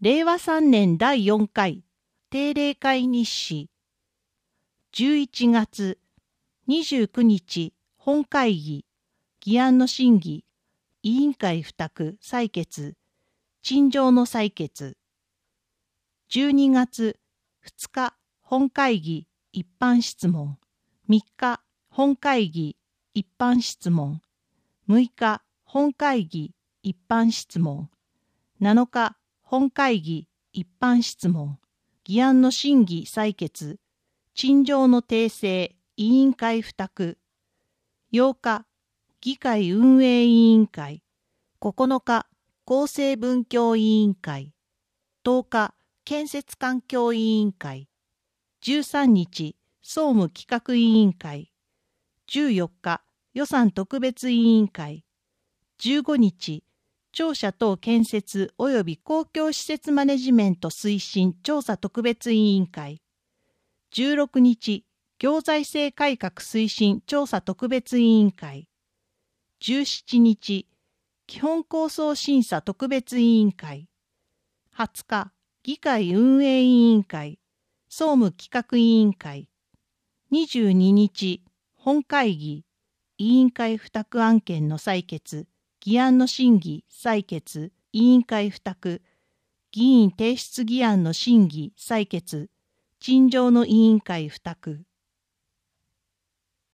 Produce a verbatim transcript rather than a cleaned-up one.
れいわさんねんだいよんかい定例会日誌。じゅういちがつにじゅうくにち本会議、議案の審議、委員会付託採決、陳情の採決。じゅうにがつふつか本会議一般質問、みっか本会議一般質問、むいか本会議一般質問、なのか本会議一般質問、議案の審議採決、陳情の訂正委員会付託、ようか議会運営委員会、ここのか厚生文教委員会、とおか建設環境委員会、じゅうさんにち総務企画委員会、じゅうよっか予算特別委員会、じゅうごにち庁舎等建設及び公共施設マネジメント推進調査特別委員会、じゅうろくにち行財政改革推進調査特別委員会、じゅうしちにち基本構想審査特別委員会、はつか議会運営委員会総務企画委員会、にじゅうににち本会議委員会付託案件の採決、議案の審議採決委員会付託、議員提出議案の審議採決、陳情の委員会付託。